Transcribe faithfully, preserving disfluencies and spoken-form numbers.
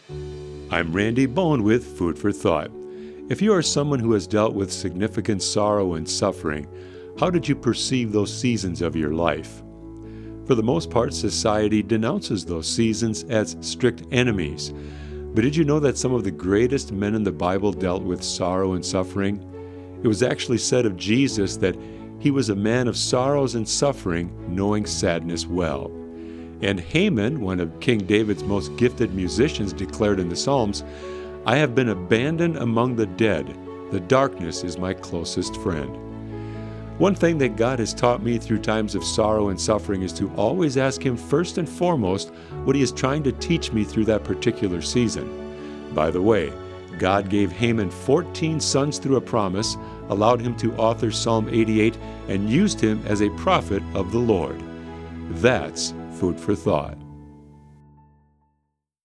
I'm Randy Bone with Food for Thought. If you are someone who has dealt with significant sorrow and suffering, how did you perceive those seasons of your life? For the most part, society denounces those seasons as strict enemies. But did you know that some of the greatest men in the Bible dealt with sorrow and suffering? It was actually said of Jesus that he was a man of sorrows and suffering, knowing sadness well. And Haman, one of King David's most gifted musicians, declared in the Psalms, "I have been abandoned among the dead. The darkness is my closest friend." One thing that God has taught me through times of sorrow and suffering is to always ask Him first and foremost what He is trying to teach me through that particular season. By the way, God gave Haman fourteen sons through a promise, allowed him to author Psalm eighty-eight, and used him as a prophet of the Lord. That's food for thought.